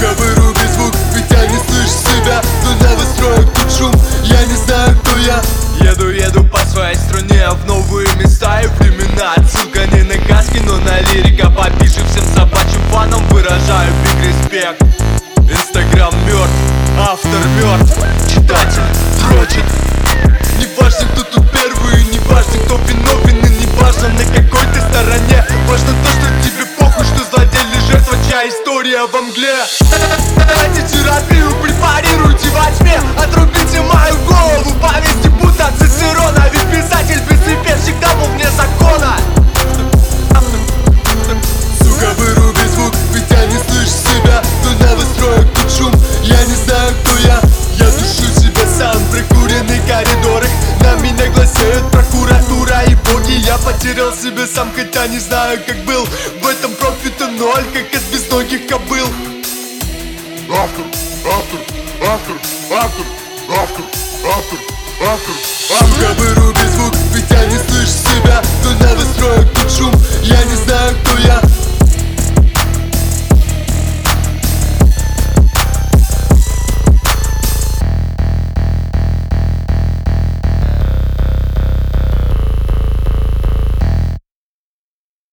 Сука, выруби звук, ведь я не слышу себя. Но новостроек тут шум, я не знаю, кто я. Еду по своей стране в новые места и времена. Отсылка не на каски, но на лирика попише. Всем собачьим фанам выражаю биг респект. Инстаграм мертв, автор мертв, читатель дрочит. Не важно, кто тут первый, не важно, кто виновен, и не важно, на какой ты стороне. Важно то, что тебе похуй, что злодей или жертва, чья история во мгле. Дайте терапию, препарируйте во тьме. Отрубите мою голову, повесьте будто Цицерона. Ведь писатель без цепей всегда был вне закона. Сука, выруби звук, ведь я не слышу себя. Но новостроек тут шум, я не знаю, кто я. Я душу себя сам в прикуренных коридорах. На меня гласеет прокуратура и боги. Я потерял себя сам, хотя не знаю, как был. В этом профита ноль, как от безногих кобыл. Сука, выруби звук, ведь я не слышу себя. Но новостроек тут шум, я не знаю, кто я.